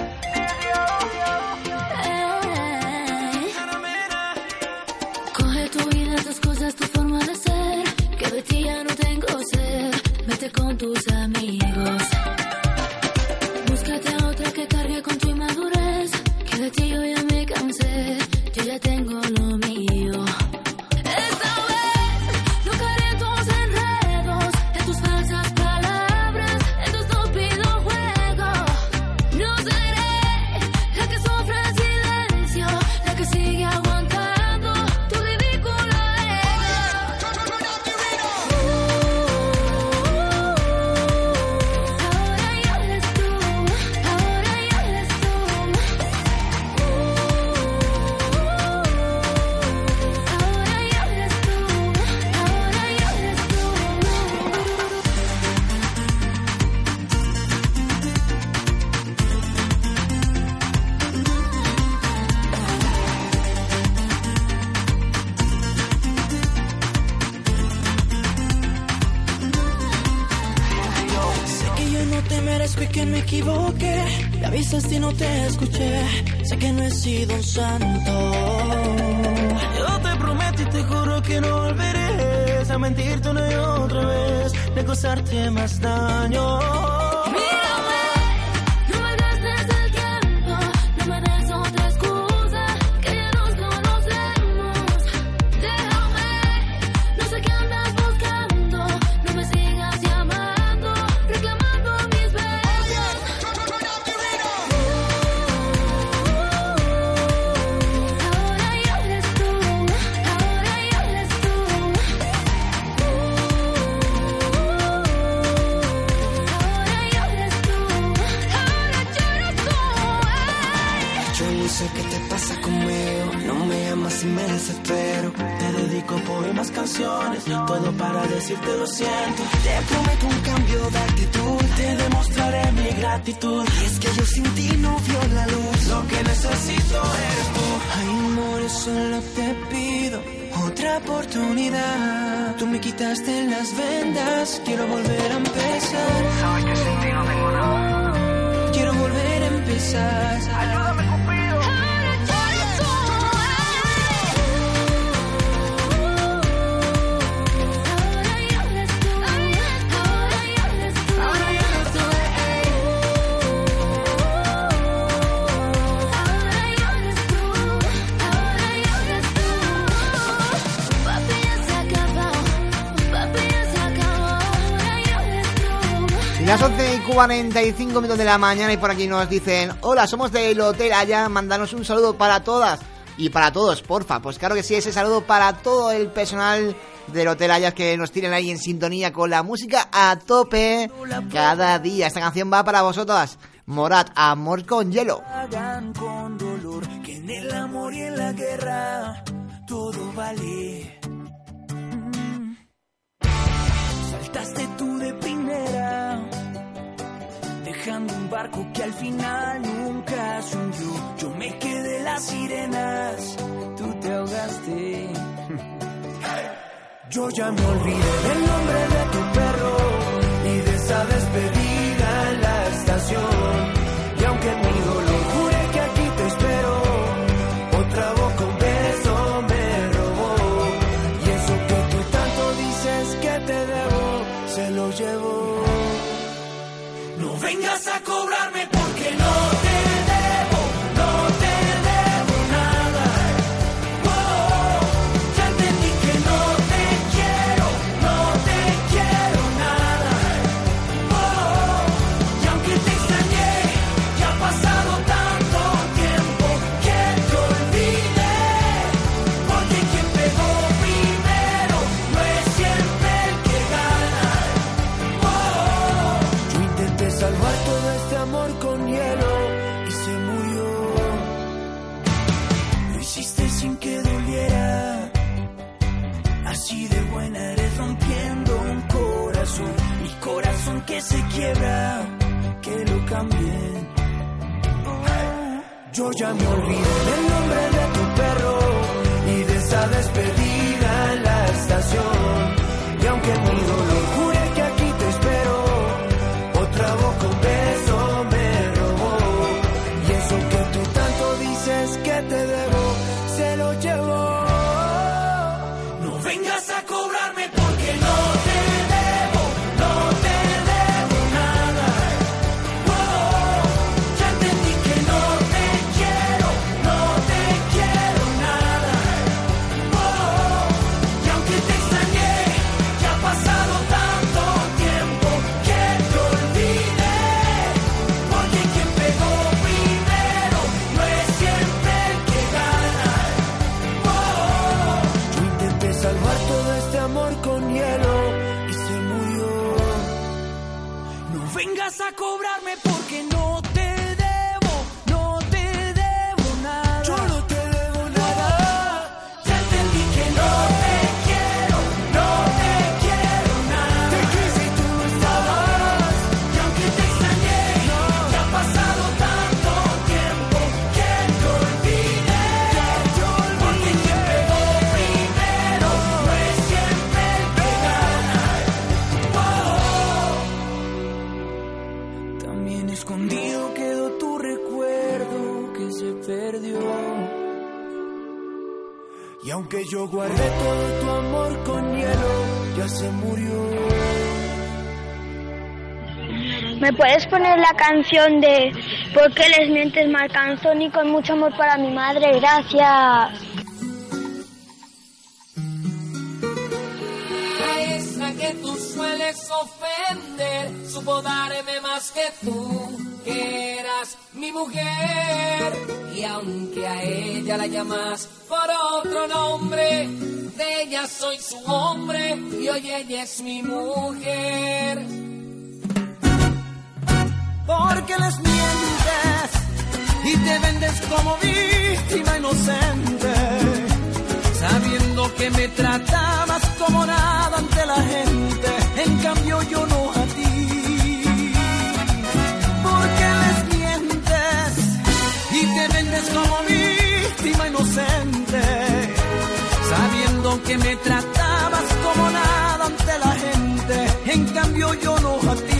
Coge tu vida, tus cosas, tu forma de ser, que de ti ya no tengo sed. Vete con tus amigos, búscate a otra que cargue con tu inmadurez, que de ti yo ya me cansé, yo ya tengo lo mío. Esta vez no caeré en tus enredos, en tus falsas palabras, en tus estúpidos juegos. No seré la que sufre en silencio, la que sigue aguantando tu ridículo ego. Sé que yo no te merezco y que me equivoqué. Me avisaste y no te escuché. Sé que no he sido un santo. Yo te prometo y te juro que no volveré a mentirte una y otra vez, de causarte más daño. Mírame, no me gastes el tiempo, no me des otra excusa, que ya nos conocemos. Déjame, no sé qué andas buscando, no me sigas llamando, reclamando mis besos. Ahora ya eres tú, ahora ya eres tú. Yo no sé qué te pasa conmigo, no me llamas y me desespero. Te dedico poemas, canciones, todo para decirte lo siento. Te prometo un cambio de actitud, te demostraré mi gratitud. Y es que yo sin ti no veo la luz, lo que necesito eres tú. Ay, amor, solo te pido otra oportunidad. Tú me quitaste las vendas, quiero volver a empezar. Sabes que sin ti no tengo nada. Quiero volver a empezar. Ayúdame, Cupido. Las 11:45 de la mañana y por aquí nos dicen: hola, somos del Hotel Haya, mándanos un saludo para todas. y para todos, porfa. Pues claro que sí, ese saludo para todo el personal del Hotel Hayas que nos tienen ahí en sintonía con la música a tope cada día. Esta canción va para vosotras. Morat, Amor con Hielo. Hagan con dolor, que en el amor y en la guerra todo vale. Saltaste tú de primera, dejando un barco que al final nunca se hundió. Yo me quedé las sirenas, tú te ahogaste. Yo ya me olvidé del nombre de tu perro y de esa despedida en la estación. Y aunque mi dolor jure que aquí te espero, otra boca un beso me robó. Y eso que tú tanto dices que te debo, se lo llevo. No vengas a cobrarme porque no te debo, no te debo nada. Oh, ya entendí que no te quiero, no te quiero nada. Oh, y aunque te extrañé, ya ha pasado tanto tiempo que te olvidé. Porque quien pegó primero no es siempre el que gana. Oh, yo intenté salvar todo este amor con hielo y se murió. Lo hiciste sin que doliera. Así de buena eres rompiendo un corazón. Mi corazón que se quiebra, que lo cambien. Yo ya me olvidé del nombre de tu perro y de esa despedida en la estación. Y aunque mi dolor jure que aquí te espero, otra boca un beso me robó. Y eso que tú tanto dices que te debo, se lo llevo. No vengas a cobrarme porque no te debo, no te debo nada. Oh, ya entendí que no te quiero, no te quiero nada. Oh, y aunque te extrañé, ya ha pasado tanto tiempo que te olvidé. Porque quien pegó primero no es siempre el que gana. Oh, yo intenté salvar todo este amor con hielo y se murió. No vengas a cobrarme porque no te debo, no te debo nada. Yo no te debo nada. Ya entendí que no te quiero, no te quiero nada. Te quise y tú no estabas. Y aunque te extrañé, ya ha pasado tanto tiempo que te olvidé. Porque quien pegó primero no es siempre el que gana. Oh. También escondido quedó tu recuerdo que se perdió. Y aunque yo guardé todo tu amor con hielo, ya se murió. ¿Me puedes poner la canción de ¿Por qué les mientes, Marc Anthony? Con mucho amor para mi madre, gracias. A esa que tú sueles ofender, supo darme más que tú, que eras mi mujer. Y aunque a ella la llamas por otro nombre, de ella soy su hombre y hoy ella es mi mujer. Porque les mientes y te vendes como víctima inocente, sabiendo que me tratabas como nada ante la gente, en cambio yo no a ti. Porque les mientes y te vendes como víctima inocente, sabiendo que me tratabas como nada ante la gente, en cambio yo no a ti.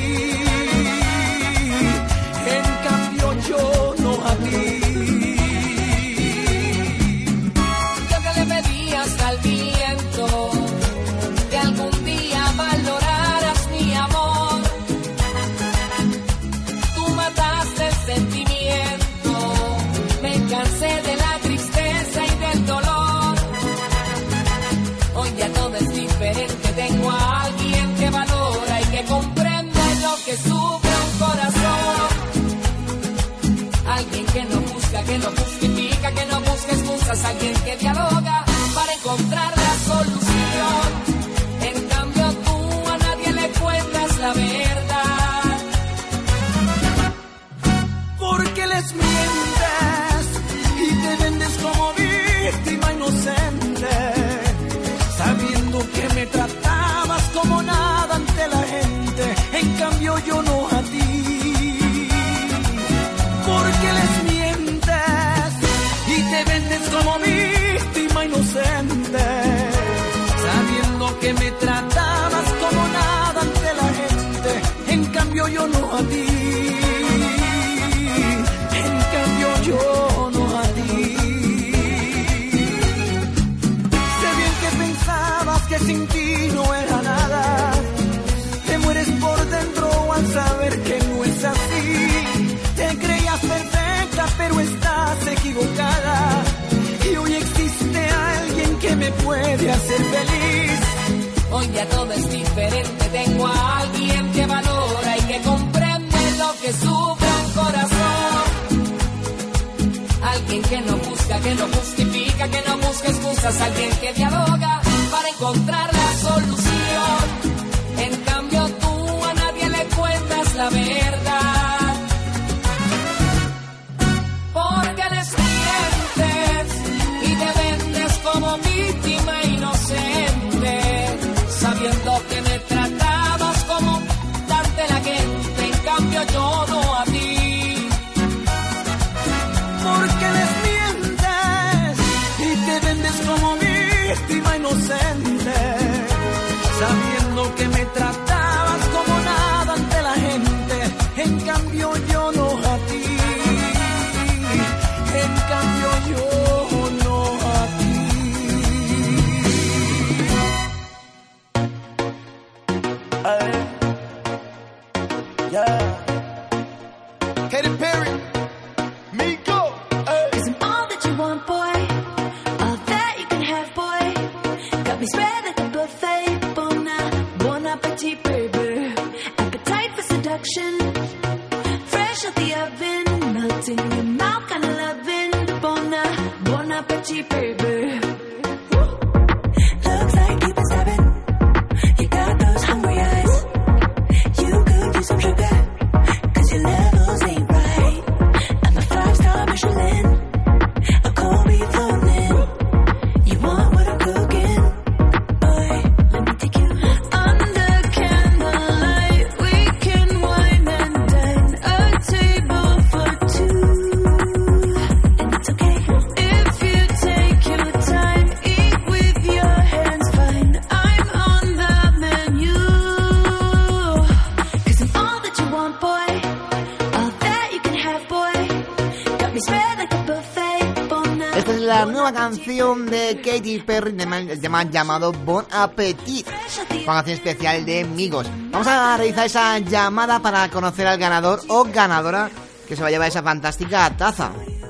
En cambio yo no a ti. Yo que le pedías al viento que algún día valoraras mi amor, tú mataste el sentimiento, me cansé de la tristeza y del dolor. Hoy ya todo es diferente, tengo a alguien que valora y que comprende lo que sufre un corazón. Alguien que no busca, que no justifica, justifica, que no busque excusas, alguien que dialoga para encontrar la solución. En cambio tú a nadie le cuentas la verdad, porque les mientes y te vendes como víctima inocente, sabiendo que me tratabas como nada ante la gente, en cambio yo no a ti. Porque les mientes y te vendes como víctima inocente, sabiendo que me tratabas como nada ante la gente, en cambio yo no a ti. En cambio yo no a ti. Sé bien que pensabas que sin ti no era nada, te mueres por dentro al saber que no es así. Te creías perfecta pero estás equivocada, y hoy existe alguien que me puede hacer feliz. Hoy ya todo es diferente, tengo a alguien que valora y que comprende lo que sufre un corazón. Alguien que no busca, que no justifica, que no busca excusas, alguien que dialoga para encontrar la solución. En cambio tú a nadie le cuentas la verdad, porque les mientes y te vendes como víctima inocente, sabiendo que me tratabas como ante la gente, en cambio yo no a ti. Porque les mientes y te vendes como víctima inocente, sabiendo que me tratabas como nada ante la gente, en cambio yo no a ti. En cambio yo no a ti. Yeah. Katy Perry, Miko. Cause I'm all that you want, boy. All that you can have, boy. Got me spread like a buffet. Bon appetit, baby. Appetite for seduction. Fresh out the oven. Melting in your mouth, kinda loving. Bon appetit, baby. Looks like you've been stabbing. You got those hungry eyes. You could use some sugar, cause your levels ain't right. I'm a 5-star Michelin, a cold beef floating. You want what I'm cooking? Boy, let me take you under candlelight. We can wine and dine, a table for two. And it's okay if you take your time, eat with your hands, fine. I'm on the menu. Cause I'm all that you want, boy. All that you can have, boy. Got me spread like a buffet. Bon Esta es la nueva canción de Katy Perry, el tema llamado Bon Appetit, una canción especial de Migos. Vamos a realizar esa llamada para conocer al ganador o ganadora que se va a llevar esa fantástica taza.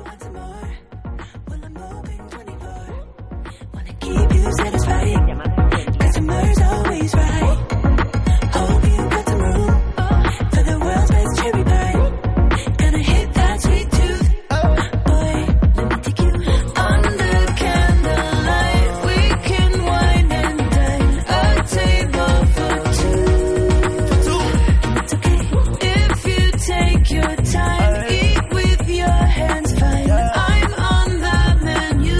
keep you satisfied. Customers always right. Hope you got some room for the world's best cherry pie. Gonna hit that sweet tooth. Boy, let me take you under candlelight. We can wine and dine, a table for two. And it's okay if you take your time. Eat with your hands, fine. I'm on the menu.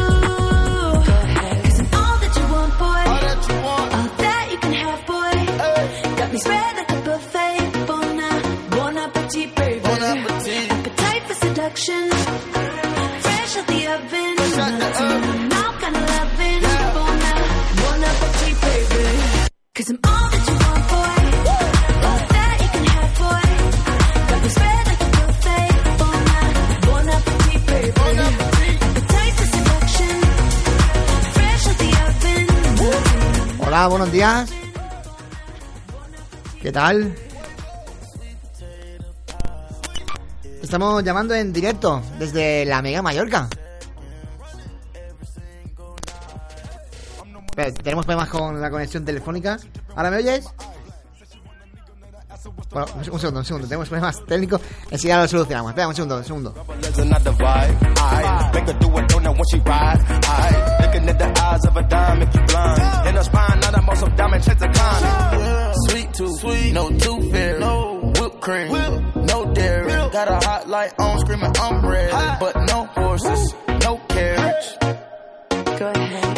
Spread like a buffet, bon appetit, baby. Bon appetit. Appetite for seduction, fresh out the oven. Now kinda loving, bon appetit, baby. Cause I'm all that you want, boy. All that you can have, boy. Got me spread like a buffet, bon appetit, baby. Bon appetit. Appetite for seduction, fresh out the oven. Hola, buenos días. ¿Qué tal? Estamos llamando en directo desde la Mega Mallorca. Tenemos problemas con la conexión telefónica. ¿Ahora me oyes? Bueno, un segundo. Tenemos problemas técnicos. Enseguida lo solucionamos. Espera, un segundo. Sweet tooth, no tooth fairy, whipped cream, no dairy. Got a hot light on, screaming I'm ready, but no horses, no carriage. Go ahead.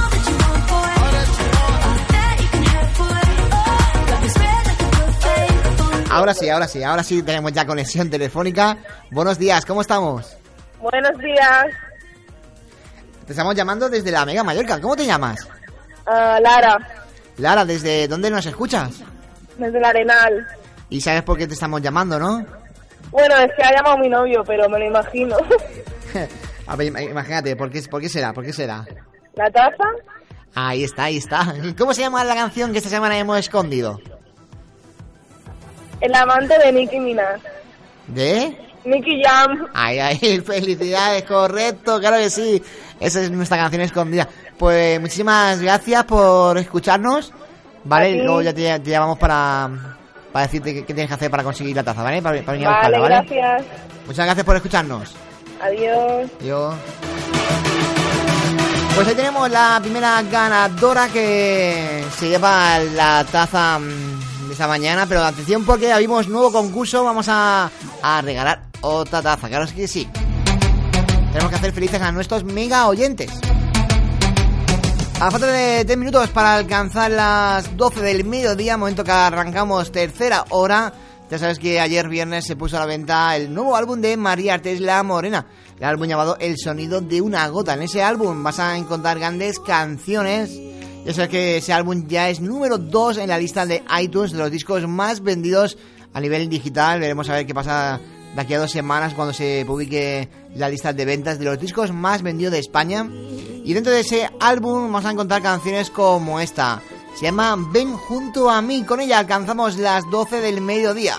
Ahora sí tenemos ya conexión telefónica. Buenos días, ¿cómo estamos? Buenos días. Te estamos llamando desde la Mega Mallorca. ¿Cómo te llamas? Lara. Lara, ¿desde dónde nos escuchas? Desde el Arenal. Y sabes por qué te estamos llamando, ¿no? Bueno, es que ha llamado mi novio, pero me lo imagino. A ver, imagínate, ¿por qué será? ¿La taza? Ahí está. ¿Cómo se llama la canción que esta semana hemos escondido? El amante de Nicki Minaj. ¿De? Nicky Jam. Ay, felicidades, correcto, claro que sí. Esa es nuestra canción escondida. Pues muchísimas gracias por escucharnos, ¿vale? Y luego ya te llamamos para decirte qué tienes que hacer para conseguir la taza, ¿vale? Para venir a buscarla, ¿vale? Gracias. Muchas gracias por escucharnos. Adiós. Pues ahí tenemos la primera ganadora que se lleva la taza de esta mañana. Pero atención, porque abrimos nuevo concurso. Vamos a regalar otra taza, claro que sí. Tenemos que hacer felices a nuestros mega oyentes. A falta de 10 minutos para alcanzar las 12 del mediodía, momento que arrancamos tercera hora. Ya sabes que ayer viernes se puso a la venta el nuevo álbum de María Artés La Morena, el álbum llamado El sonido de una gota. En ese álbum vas a encontrar grandes canciones. Ya sabes que ese álbum ya es número 2 en la lista de iTunes de los discos más vendidos a nivel digital. Veremos a ver qué pasa de aquí a 2 semanas cuando se publique la lista de ventas de los discos más vendidos de España. Y dentro de ese álbum vamos a encontrar canciones como esta. Se llama Ven junto a mí. Con ella alcanzamos las 12 del mediodía.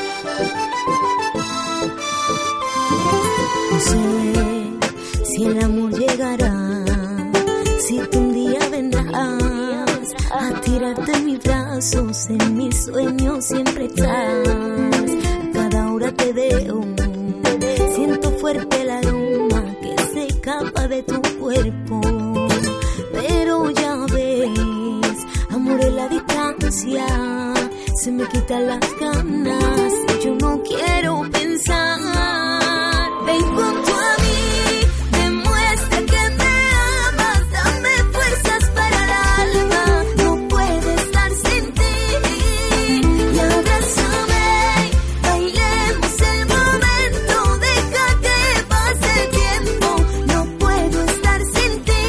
No sé si el amor llegará, si tú un día vendrás a tirarte en mis brazos, en mis sueños siempre estás. A cada hora te veo, siento fuerte el aroma que se escapa de tu cuerpo. Pero ya ves, amor en la distancia, se me quitan las ganas, yo no quiero pensar. Ven junto a mí, demuestra que me amas, dame fuerzas para el alma, no puedo estar sin ti. Y abrázame, bailemos el momento, deja que pase el tiempo, no puedo estar sin ti.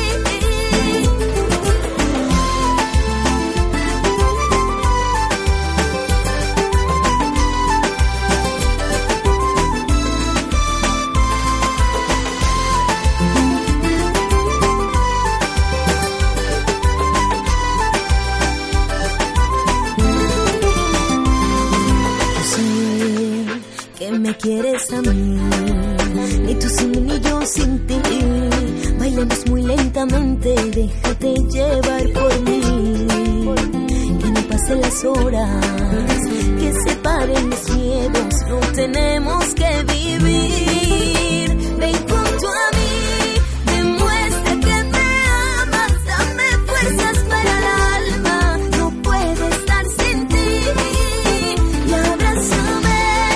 Me quieres a mí, ni tú sin mí ni yo sin ti. Bailemos muy lentamente, déjate llevar por mí. Que no pasen las horas, que separen los miedos, no tenemos que vivir. Ven junto a mí, demuestra que me amas, dame fuerzas para el alma, no puedo estar sin ti. Y abrázame,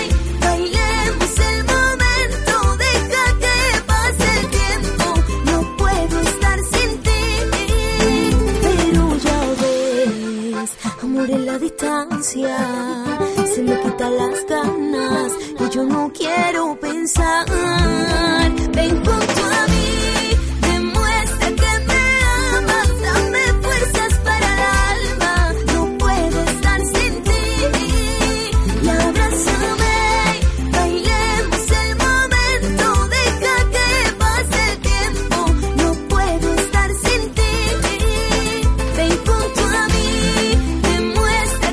en la distancia, se me quitan las ganas y yo no quiero pensar. Ven junto a mí, demuestra que me amas, dame fuerzas para el alma, no puedo estar sin ti. Y abrázame, bailemos el momento, deja que pase el tiempo, no puedo estar sin ti. Ven junto a mí,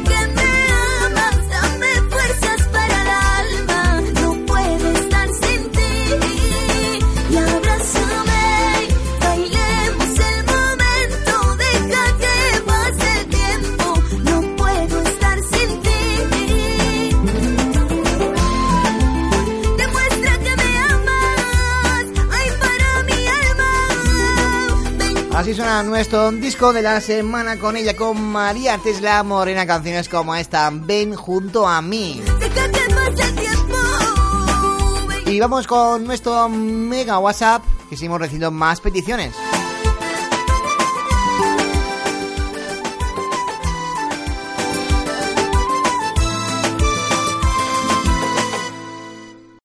fuerzas para el alma, no puedo estar sin suena nuestro disco de la semana con ella, con María Tesla Morena. Canciones como esta, Ven junto a mí. Y vamos con nuestro mega WhatsApp, que seguimos recibiendo más peticiones.